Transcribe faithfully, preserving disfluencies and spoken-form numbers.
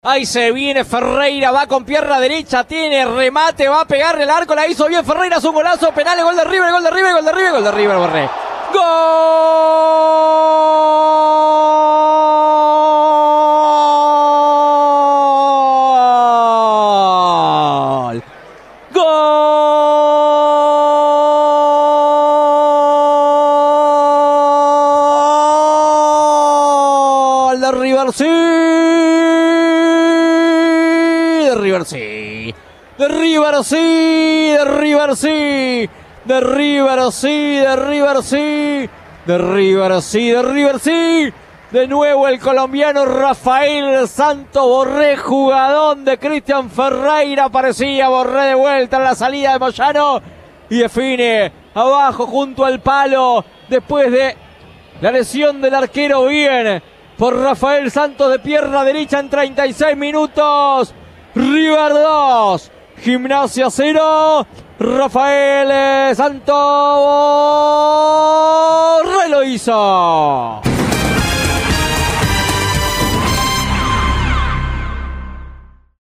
Ahí se viene Ferreira, va con pierna derecha, tiene remate, va a pegarle el arco, la hizo bien Ferreira, es un golazo, penal, gol de River, gol de River, gol de River, gol de River, Borré. ¡Gol! ¡Gol! De River, sí. De River sí, de River sí, de River sí, de River sí, de River sí, de River sí, de River sí, de nuevo el colombiano Rafael Santos Borré, jugadón de Cristian Ferreira, aparecía Borré de vuelta en la salida de Moyano y define abajo junto al palo después de la lesión del arquero, bien por Rafael Santos de pierna derecha en treinta y seis minutos. River dos, Gimnasia cero, Rafael Santos Borré lo hizo.